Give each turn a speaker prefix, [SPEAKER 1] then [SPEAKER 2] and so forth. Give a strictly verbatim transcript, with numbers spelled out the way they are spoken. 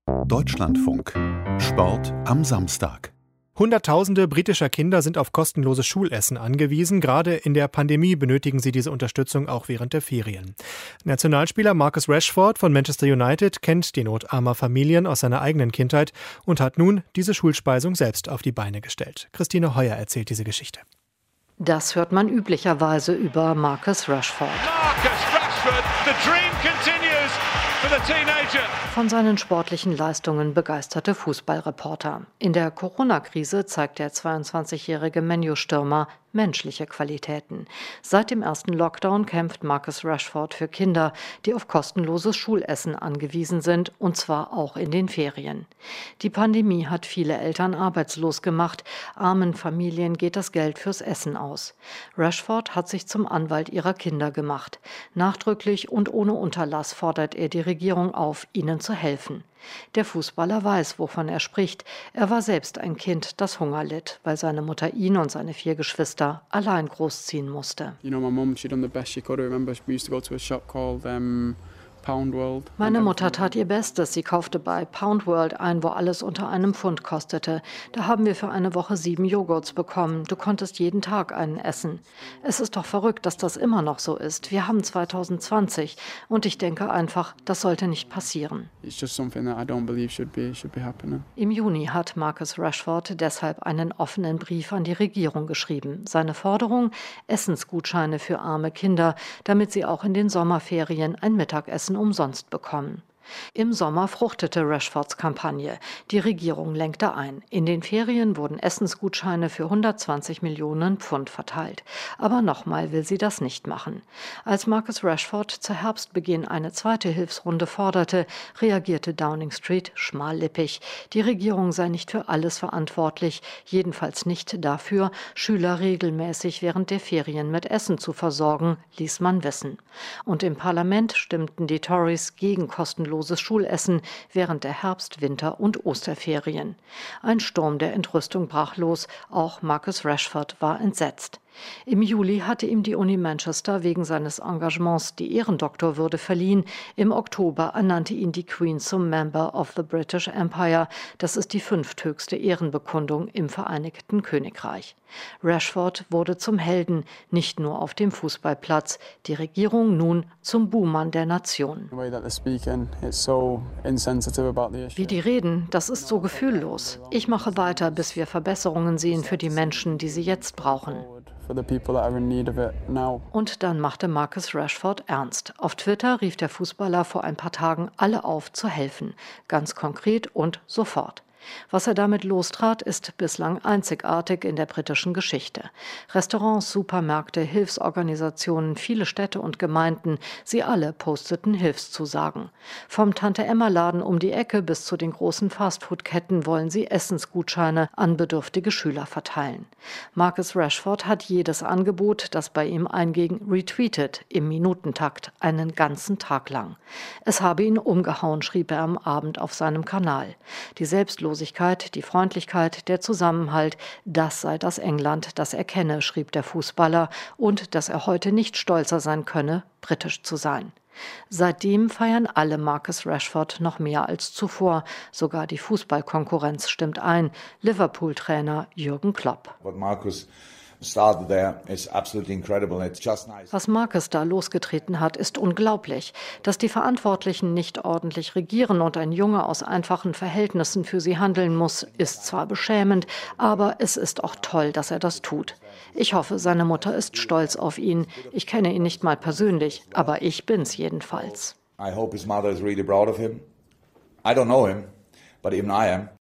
[SPEAKER 1] Deutschlandfunk. Sport am Samstag.
[SPEAKER 2] Hunderttausende britischer Kinder sind auf kostenloses Schulessen angewiesen. Gerade in der Pandemie benötigen sie diese Unterstützung auch während der Ferien. Nationalspieler Marcus Rashford von Manchester United kennt die Not armer Familien aus seiner eigenen Kindheit und hat nun diese Schulspeisung selbst auf die Beine gestellt. Christine Heuer erzählt diese Geschichte.
[SPEAKER 3] Das hört man üblicherweise über Marcus Rashford.
[SPEAKER 4] Marcus Rashford, the dream continues for the teenager.
[SPEAKER 3] Von seinen sportlichen Leistungen begeisterte Fußballreporter. In der Corona-Krise zeigt der zweiundzwanzigjährige Man U-Stürmer menschliche Qualitäten. Seit dem ersten Lockdown kämpft Marcus Rashford für Kinder, die auf kostenloses Schulessen angewiesen sind, und zwar auch in den Ferien. Die Pandemie hat viele Eltern arbeitslos gemacht. Armen Familien geht das Geld fürs Essen aus. Rashford hat sich zum Anwalt ihrer Kinder gemacht. Nachdrücklich und ohne Unterlass fordert er die Regierung auf, ihnen zu helfen. Der Fußballer weiß, wovon er spricht. Er war selbst ein Kind, das Hunger litt, weil seine Mutter ihn und seine vier Geschwister allein großziehen musste.
[SPEAKER 5] You know, my mum, she done the best she could. I remember we used to go to a shop called um, Pound World.
[SPEAKER 3] Meine Mutter tat ihr Bestes. Sie kaufte bei Pound World ein, wo alles unter einem Pfund kostete. Da haben wir für eine Woche sieben Joghurts bekommen. Du konntest jeden Tag einen essen. Es ist doch verrückt, dass das immer noch so ist. Wir haben zwanzig zwanzig und ich denke einfach, das sollte nicht passieren.
[SPEAKER 5] It's just something that I don't believe should be should be happening.
[SPEAKER 3] Im Juni hat Marcus Rashford deshalb einen offenen Brief an die Regierung geschrieben. Seine Forderung: Essensgutscheine für arme Kinder, damit sie auch in den Sommerferien ein Mittagessen umsonst bekommen. Im Sommer fruchtete Rashfords Kampagne. Die Regierung lenkte ein. In den Ferien wurden Essensgutscheine für hundertzwanzig Millionen Pfund verteilt. Aber nochmal will sie das nicht machen. Als Marcus Rashford zu Herbstbeginn eine zweite Hilfsrunde forderte, reagierte Downing Street schmallippig. Die Regierung sei nicht für alles verantwortlich, jedenfalls nicht dafür, Schüler regelmäßig während der Ferien mit Essen zu versorgen, ließ man wissen. Und im Parlament stimmten die Tories gegen kostenlose Schulessen während der Herbst-, Winter- und Osterferien. Ein Sturm der Entrüstung brach los, auch Marcus Rashford war entsetzt. Im Juli hatte ihm die Uni Manchester wegen seines Engagements die Ehrendoktorwürde verliehen. Im Oktober ernannte ihn die Queen zum Member of the British Empire. Das ist die fünfthöchste Ehrenbekundung im Vereinigten Königreich. Rashford wurde zum Helden, nicht nur auf dem Fußballplatz. Die Regierung nun zum Buhmann der Nation. Wie die reden, das ist so gefühllos. Ich mache weiter, bis wir Verbesserungen sehen für die Menschen, die sie jetzt brauchen. Und dann machte Marcus Rashford ernst. Auf Twitter rief der Fußballer vor ein paar Tagen alle auf, zu helfen. Ganz konkret und sofort. Was er damit lostrat, ist bislang einzigartig in der britischen Geschichte. Restaurants, Supermärkte, Hilfsorganisationen, viele Städte und Gemeinden, sie alle posteten Hilfszusagen. Vom Tante-Emma-Laden um die Ecke bis zu den großen Fastfood-Ketten wollen sie Essensgutscheine an bedürftige Schüler verteilen. Marcus Rashford hat jedes Angebot, das bei ihm einging, retweetet, im Minutentakt, einen ganzen Tag lang. Es habe ihn umgehauen, schrieb er am Abend auf seinem Kanal. Die Selbstlosigkeit, die Freundlichkeit, der Zusammenhalt, das sei das England, das er kenne, schrieb der Fußballer, und dass er heute nicht stolzer sein könne, britisch zu sein. Seitdem feiern alle Marcus Rashford noch mehr als zuvor. Sogar die Fußballkonkurrenz stimmt ein. Liverpool-Trainer Jürgen Klopp. Was Marcus da losgetreten hat, ist unglaublich. Dass die Verantwortlichen nicht ordentlich regieren und ein Junge aus einfachen Verhältnissen für sie handeln muss, ist zwar beschämend, aber es ist auch toll, dass er das tut. Ich hoffe, seine Mutter ist stolz auf ihn. Ich kenne ihn nicht mal persönlich, aber ich bin's jedenfalls.
[SPEAKER 6] I hope his mother is really proud of him. I don't know him, but even I am.